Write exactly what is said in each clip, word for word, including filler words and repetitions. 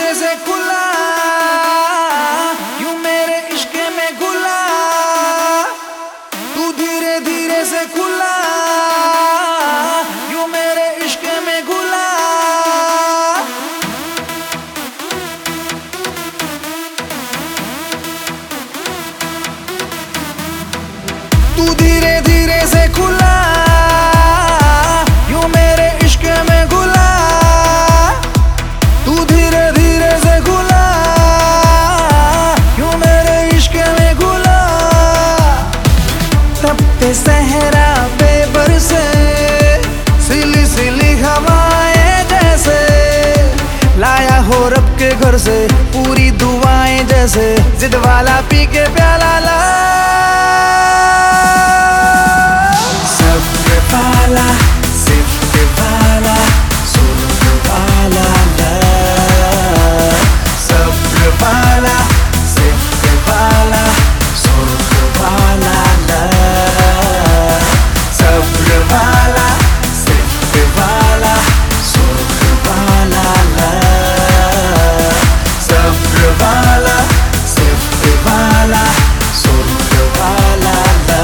धीरे से खुला, यूं मेरे इश्क में घुला। तू धीरे धीरे से खुला, यूं मेरे इश्क में घुला। तू धीरे धीरे से खुला, यूं मेरे इश्क में घुला। तू धीरे धीरे से खुला, यूं मेरे इश्क में घुला। तब पे सहरा बेबर से सिली सिली हवाएं जैसे लाया हो रब के घर से पूरी दुआएं जैसे जिद वाला पी के प्याला ला। सब्र वाला सिफ्त वाला सुर्ख वाला ला। सब्र वाला सिफ्त वाला सुर्ख वाला ला। सब्र वाला सिफ्त वाला सुर्ख वाला ला। सब्र वाला सिफ्त वाला सुर्ख वाला ला।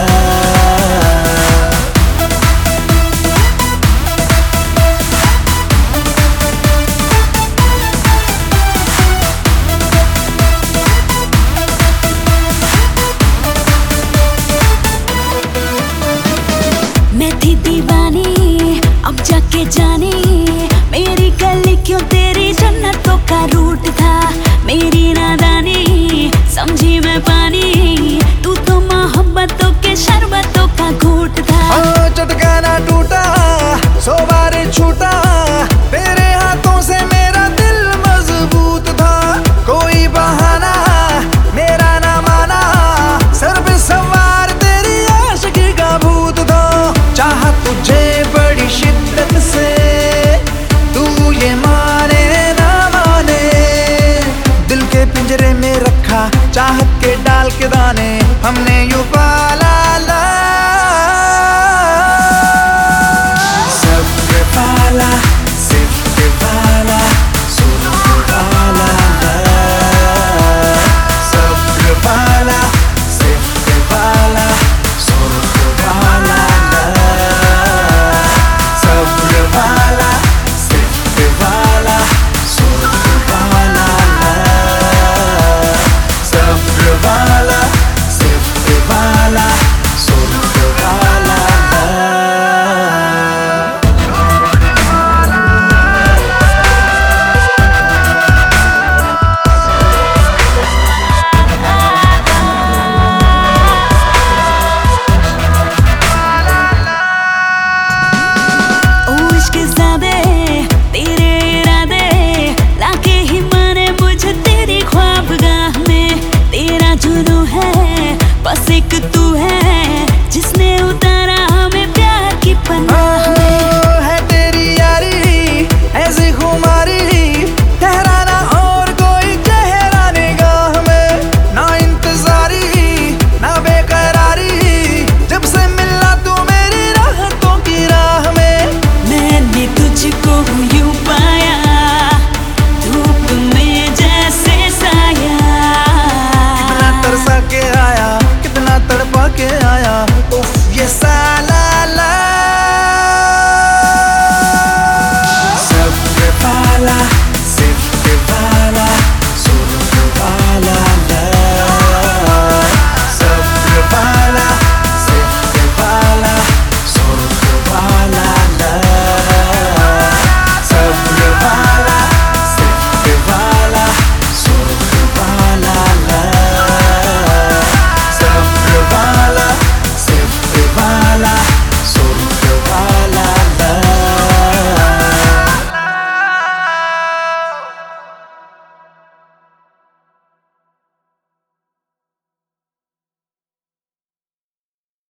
मैं थी दीवानी अब जाके जानी, मेरी गली क्यों तेरी जन्नतों का रूट था। मेरी नादानी